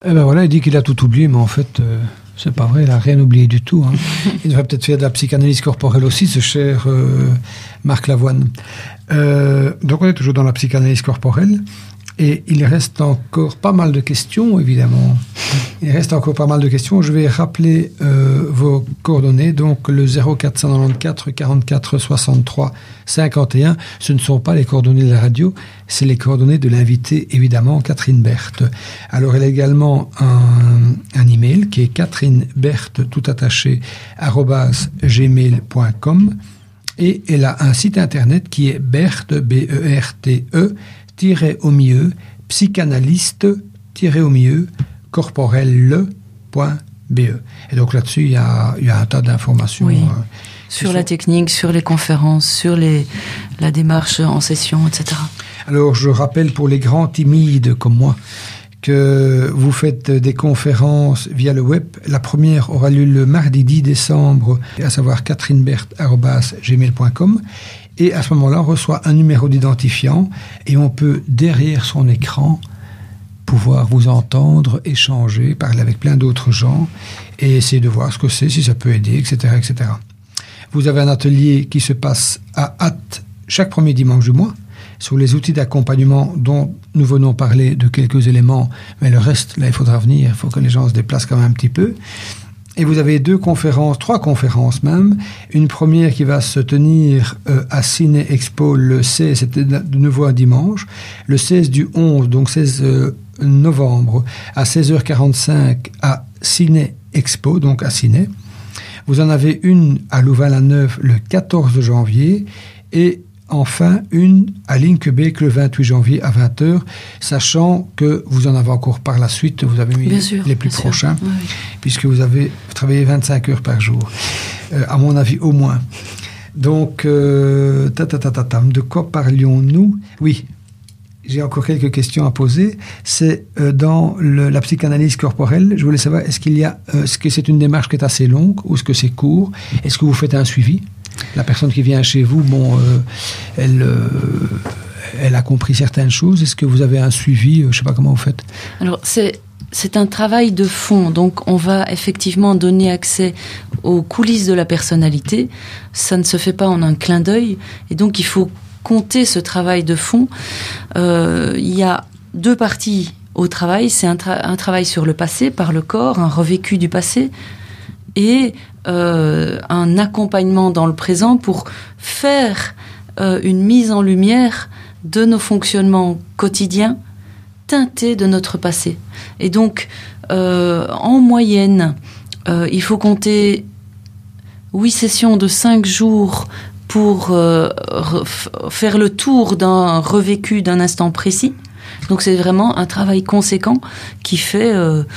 Eh ben voilà, il dit qu'il a tout oublié, mais en fait, c'est pas vrai, il a rien oublié du tout. Hein. Il devrait peut-être faire de la psychanalyse corporelle aussi, ce cher Marc Lavoine. Donc on est toujours dans la psychanalyse corporelle. Et il reste encore pas mal de questions, évidemment. Il reste encore pas mal de questions. Je vais rappeler vos coordonnées. Donc, le 0494 44 63 51. Ce ne sont pas les coordonnées de la radio, c'est les coordonnées de l'invité, évidemment, Catherine Berthe. Alors, elle a également un email qui est catherineberthe, tout attaché, @gmail.com. Et elle a un site internet qui est Berthe, BERTE, au milieu, psychanalyste, au milieu, corporel.be. Et donc là-dessus, il y a un tas d'informations. Oui. Sur la technique, sur les conférences, sur la démarche en session, etc. Alors, je rappelle pour les grands timides comme moi, que vous faites des conférences via le web. La première aura lieu le mardi 10 décembre, à savoir catherineberthe@gmail.com. Et à ce moment-là, on reçoit un numéro d'identifiant et on peut, derrière son écran, pouvoir vous entendre, échanger, parler avec plein d'autres gens et essayer de voir ce que c'est, si ça peut aider, etc., etc. Vous avez un atelier qui se passe à Ath chaque premier dimanche du mois sur les outils d'accompagnement dont nous venons parler de quelques éléments, mais le reste, là, il faudra venir, il faut que les gens se déplacent quand même un petit peu. Et vous avez 3 conférences même. Une première qui va se tenir à Ciné Expo le 16, c'était de nouveau un dimanche, le 16 du 11, donc 16 novembre, à 16h45 à Ciné Expo, donc à Ciné. Vous en avez une à Louvain-la-Neuve le 14 janvier et enfin une à Linkebeek le 28 janvier à 20h, sachant que vous en avez encore par la suite, vous avez mis les plus prochains, oui. Puisque vous travaillez 25 heures par jour, à mon avis au moins. Donc, de quoi parlions-nous ? Oui, j'ai encore quelques questions à poser. C'est dans la psychanalyse corporelle, je voulais savoir, est-ce que c'est une démarche qui est assez longue ou est-ce que c'est court ? Est-ce que vous faites un suivi ? La personne qui vient chez vous, elle a compris certaines choses. Est-ce que vous avez un suivi ? Je ne sais pas comment vous faites. Alors, c'est un travail de fond. Donc, on va effectivement donner accès aux coulisses de la personnalité. Ça ne se fait pas en un clin d'œil. Et donc, il faut compter ce travail de fond. Il y a 2 parties au travail. C'est un travail sur le passé, par le corps, un revécu du passé, et un accompagnement dans le présent pour faire une mise en lumière de nos fonctionnements quotidiens teintés de notre passé. Et donc, en moyenne, il faut compter 8 sessions de 5 jours pour faire le tour d'un revécu d'un instant précis. Donc, c'est vraiment un travail conséquent qui fait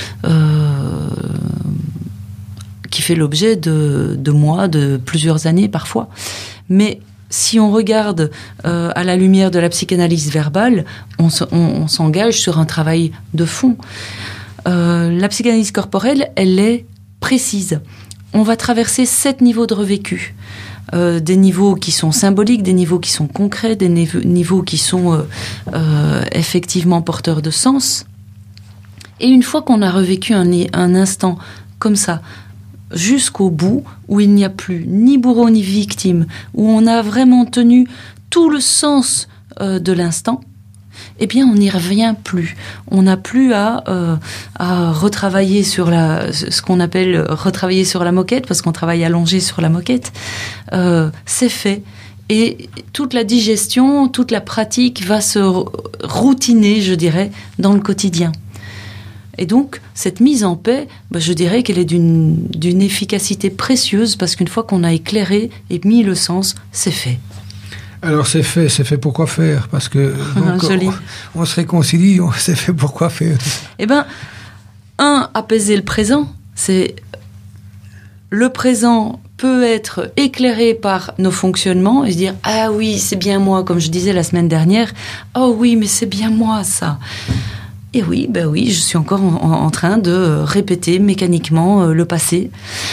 l'objet de mois, de plusieurs années parfois. Mais si on regarde à la lumière de la psychanalyse verbale, on s'engage sur un travail de fond. La psychanalyse corporelle, elle est précise. On va traverser 7 niveaux de revécu. Des niveaux qui sont symboliques, des niveaux qui sont concrets, des niveaux qui sont effectivement porteurs de sens. Et une fois qu'on a revécu un instant comme ça, jusqu'au bout, où il n'y a plus ni bourreau ni victime, où on a vraiment tenu tout le sens de l'instant, eh bien on n'y revient plus. On n'a plus à retravailler sur ce qu'on appelle retravailler sur la moquette, parce qu'on travaille allongé sur la moquette. C'est fait. Et toute la digestion, toute la pratique va se routiner, je dirais, dans le quotidien. Et donc, cette mise en paix, je dirais qu'elle est d'une efficacité précieuse, parce qu'une fois qu'on a éclairé et mis le sens, c'est fait. Alors, c'est fait pour quoi faire ? Parce que donc, on se réconcilie, c'est fait pour quoi faire ? Eh bien, apaiser le présent, c'est... Le présent peut être éclairé par nos fonctionnements et se dire « Ah oui, c'est bien moi », comme je disais la semaine dernière. « Oh oui, mais c'est bien moi, ça ». Et oui, je suis encore en train de répéter mécaniquement le passé.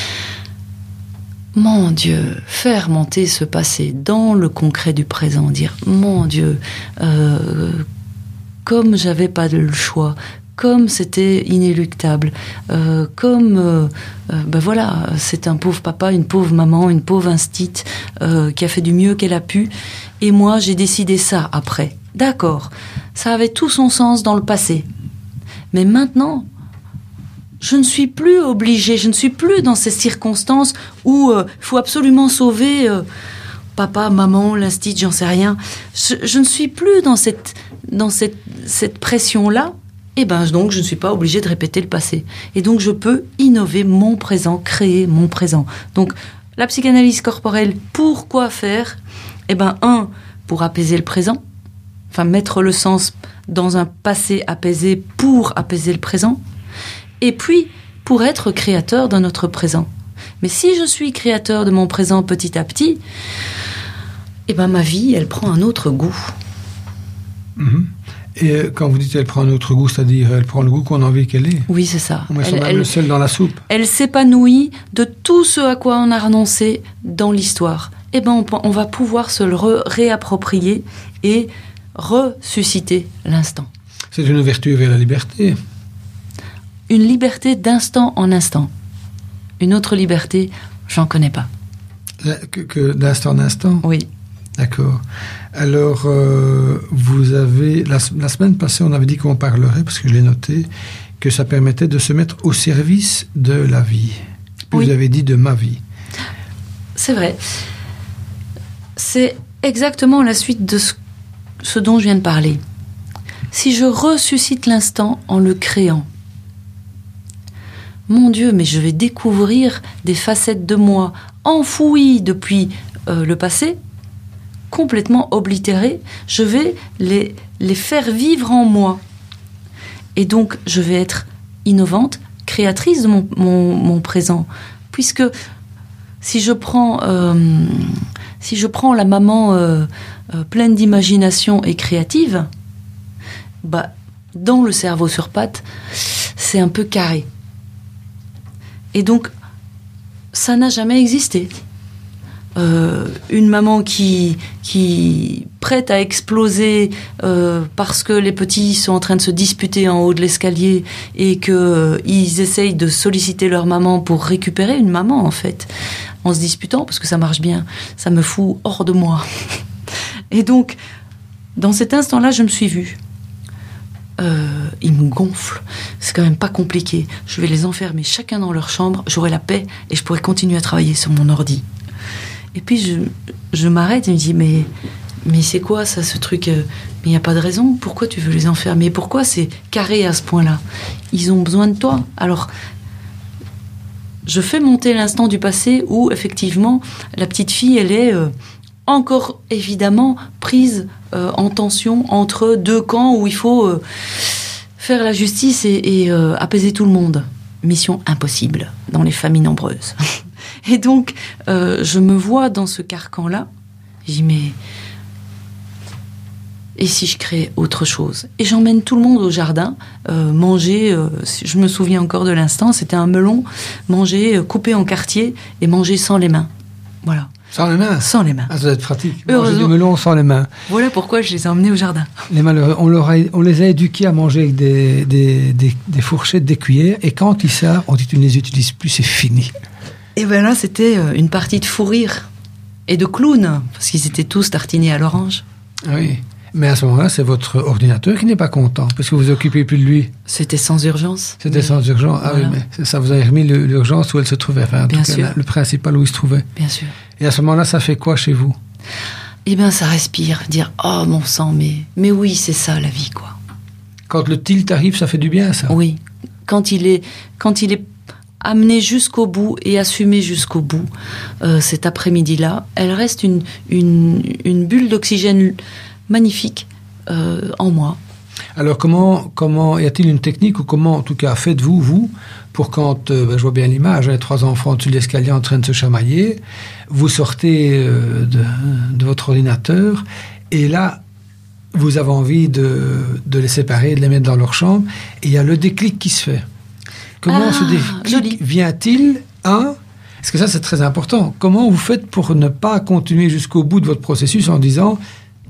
Mon Dieu, faire monter ce passé dans le concret du présent, dire mon Dieu, comme j'avais pas le choix, comme c'était inéluctable, voilà, c'est un pauvre papa, une pauvre maman, une pauvre instite qui a fait du mieux qu'elle a pu, et moi j'ai décidé ça après. D'accord, ça avait tout son sens dans le passé, mais maintenant je ne suis plus obligée, je ne suis plus dans ces circonstances où il faut absolument sauver papa, maman, l'instit, j'en sais rien. Je ne suis plus dans cette pression-là. Et donc je ne suis pas obligée de répéter le passé. Et donc je peux innover mon présent, créer mon présent. Donc la psychanalyse corporelle, pourquoi faire ? Pour apaiser le présent, enfin mettre le sens dans un passé apaisé pour apaiser le présent, et puis pour être créateur de notre présent. Mais si je suis créateur de mon présent petit à petit, ma vie, elle prend un autre goût. Mm-hmm. Et quand vous dites elle prend un autre goût, c'est-à-dire elle prend le goût qu'on a envie qu'elle ait. Oui, c'est ça. On met son âme le sel dans la soupe. Elle s'épanouit de tout ce à quoi on a renoncé dans l'histoire. On va pouvoir se le réapproprier et ressusciter l'instant. C'est une ouverture vers la liberté. Une liberté d'instant en instant. Une autre liberté, j'en connais pas. Que d'instant en instant ? Oui. D'accord. Alors, vous avez... La semaine passée, on avait dit qu'on parlerait, parce que je l'ai noté, que ça permettait de se mettre au service de la vie. Puis oui. Vous avez dit de ma vie. C'est vrai. C'est exactement la suite de ce dont je viens de parler. Si je ressuscite l'instant en le créant, mon Dieu, mais je vais découvrir des facettes de moi enfouies depuis le passé, complètement oblitérées, je vais les faire vivre en moi. Et donc, je vais être innovante, créatrice de mon présent. Puisque si je prends la maman pleine d'imagination et créative, dans le cerveau sur pattes, c'est un peu carré. Et donc, ça n'a jamais existé. Une maman qui prête à exploser parce que les petits sont en train de se disputer en haut de l'escalier et qu'ils essayent de solliciter leur maman pour récupérer une maman, en fait, en se disputant, parce que ça marche bien, ça me fout hors de moi. Et donc, dans cet instant-là, je me suis vue. Ils me gonflent, c'est quand même pas compliqué. Je vais les enfermer chacun dans leur chambre, j'aurai la paix et je pourrai continuer à travailler sur mon ordi. Et puis je m'arrête et me dis mais c'est quoi ça, ce truc, mais il n'y a pas de raison, pourquoi tu veux les enfermer, pourquoi c'est carré à ce point-là, ils ont besoin de toi. Alors je fais monter l'instant du passé où effectivement la petite fille elle est encore évidemment prise en tension entre deux camps où il faut faire la justice et apaiser tout le monde. Mission impossible dans les familles nombreuses. Et donc, je me vois dans ce carcan-là. Je dis, mais... Et si je crée autre chose ? Et j'emmène tout le monde au jardin, manger, je me souviens encore de l'instant, c'était un melon, manger coupé en quartiers et manger sans les mains. Voilà. Sans les mains ? Sans les mains. Ah, ça doit être pratique. Manger du melon sans les mains. Voilà pourquoi je les ai emmenés au jardin. Les malheureux, on les a éduqués à manger avec des fourchettes, des cuillères, et quand ils savent, on dit tu ne les utilises plus, c'est fini. Et bien là, c'était une partie de fou rire et de clown, parce qu'ils étaient tous tartinés à l'orange. Oui, mais à ce moment-là, c'est votre ordinateur qui n'est pas content, parce que vous vous occupez plus de lui. C'était sans urgence. C'était sans urgence, ah voilà. Oui, mais ça vous a remis l'urgence où elle se trouvait, enfin, en bien tout sûr. Cas, le principal où il se trouvait. Bien sûr. Et à ce moment-là, ça fait quoi chez vous ? Eh bien, ça respire, dire « Oh, mon sang, mais oui, c'est ça, la vie, quoi. » Quand le tilt arrive, ça fait du bien, ça ? Oui. Quand il est amené jusqu'au bout et assumé jusqu'au bout, cet après-midi-là, elle reste une bulle d'oxygène magnifique en moi. Alors, comment y a-t-il une technique, ou comment, en tout cas, faites-vous, vous, pour quand, je vois bien l'image, les 3 enfants dessus de l'escalier en train de se chamailler, vous sortez de votre ordinateur, et là, vous avez envie de les séparer, de les mettre dans leur chambre, et il y a le déclic qui se fait. Comment ce déclic vient-il Parce que ça, c'est très important. Comment vous faites pour ne pas continuer jusqu'au bout de votre processus en disant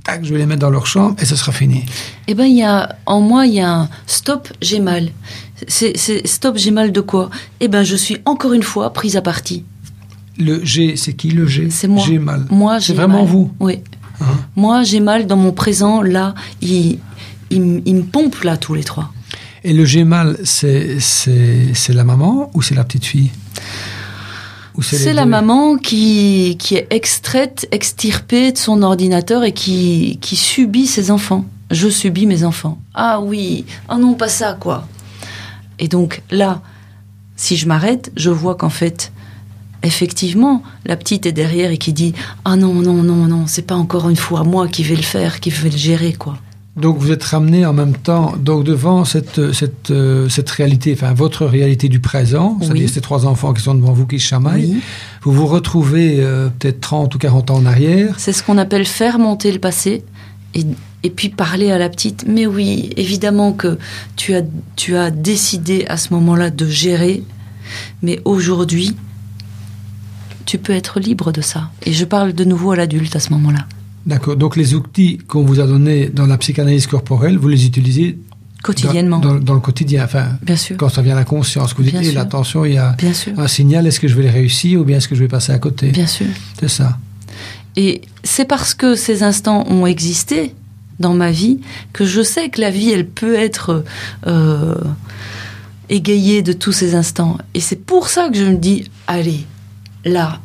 tac, je vais les mettre dans leur chambre et ce sera fini. Eh ben, en moi, il y a un stop, j'ai mal. C'est stop, j'ai mal de quoi? Eh ben, je suis encore une fois prise à partie. Le G, c'est qui le G? C'est moi. J'ai mal. Moi, j'ai c'est vraiment mal. vous? Oui. Hein? Moi, j'ai mal dans mon présent, là. Il me pompe, là, tous les trois. Et le j'ai mal, c'est la maman ou c'est la petite fille? C'est la maman qui est extirpée de son ordinateur et qui subit ses enfants. Je subis mes enfants. Ah oui, oh non, pas ça, quoi. Et donc là, si je m'arrête, je vois qu'en fait, effectivement, la petite est derrière et qui dit « Ah non, non, non, non, c'est pas encore une fois moi qui vais le faire, qui vais le gérer, quoi. » Donc vous êtes ramené en même temps donc devant cette réalité, enfin votre réalité du présent, c'est-à-dire Oui. ces trois enfants qui sont devant vous qui se chamaillent. Oui. Vous vous retrouvez peut-être 30 ou 40 ans en arrière. C'est ce qu'on appelle faire monter le passé et puis parler à la petite. Mais oui, évidemment que tu as décidé à ce moment-là de gérer, mais aujourd'hui, tu peux être libre de ça. Et je parle de nouveau à l'adulte à ce moment-là. D'accord. Donc les outils qu'on vous a donnés dans la psychanalyse corporelle, vous les utilisez Quotidiennement. dans le quotidien. Enfin, Bien sûr. quand ça vient à la conscience, que vous dites, Bien sûr. attention, il y a Bien sûr. un signal, est-ce que je vais les réussir ou bien est-ce que je vais passer à côté? Bien sûr. C'est ça. Et c'est parce que ces instants ont existé dans ma vie que je sais que la vie, elle peut être égayée de tous ces instants. Et c'est pour ça que je me dis, allez, là,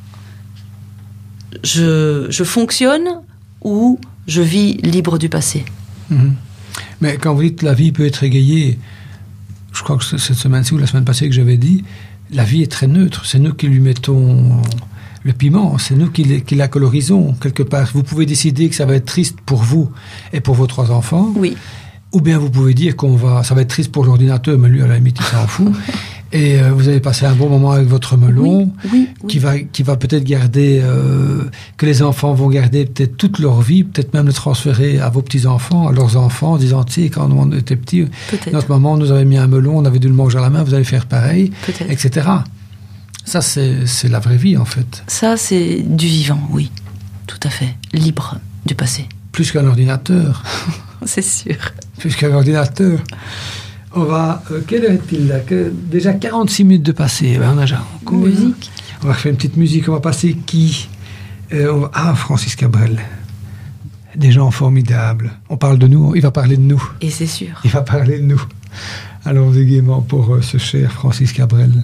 je fonctionne ou je vis libre du passé. Mhm. Mais quand vous dites la vie peut être égayée, je crois que c'est cette semaine-ci ou la semaine passée que j'avais dit, la vie est très neutre. C'est nous qui lui mettons le piment, c'est nous qui la colorisons quelque part. Vous pouvez décider que ça va être triste pour vous et pour vos trois enfants. Oui. Ou bien vous pouvez dire ça va être triste pour l'ordinateur, mais lui, à la limite, il s'en fout. Et vous avez passé un bon moment avec votre melon, oui. qui va peut-être garder, que les enfants vont garder peut-être toute leur vie, peut-être même le transférer à vos petits-enfants, à leurs enfants, en disant, tu sais, quand on était petits, notre maman nous avait mis un melon, on avait dû le manger à la main, vous allez faire pareil, etc. Ça, c'est la vraie vie, en fait. Ça, c'est du vivant, oui. Tout à fait. Libre du passé. Plus qu'un ordinateur. C'est sûr. Plus qu'un ordinateur. On va... quelle heure est-il là? Déjà 46 minutes de passé. Ben, on a déjà encore, musique. On va faire une petite musique. On va passer qui? Francis Cabrel. Des gens formidables. On parle de nous, il va parler de nous. Et c'est sûr. Il va parler de nous. Allons-y gaiement pour ce cher Francis Cabrel.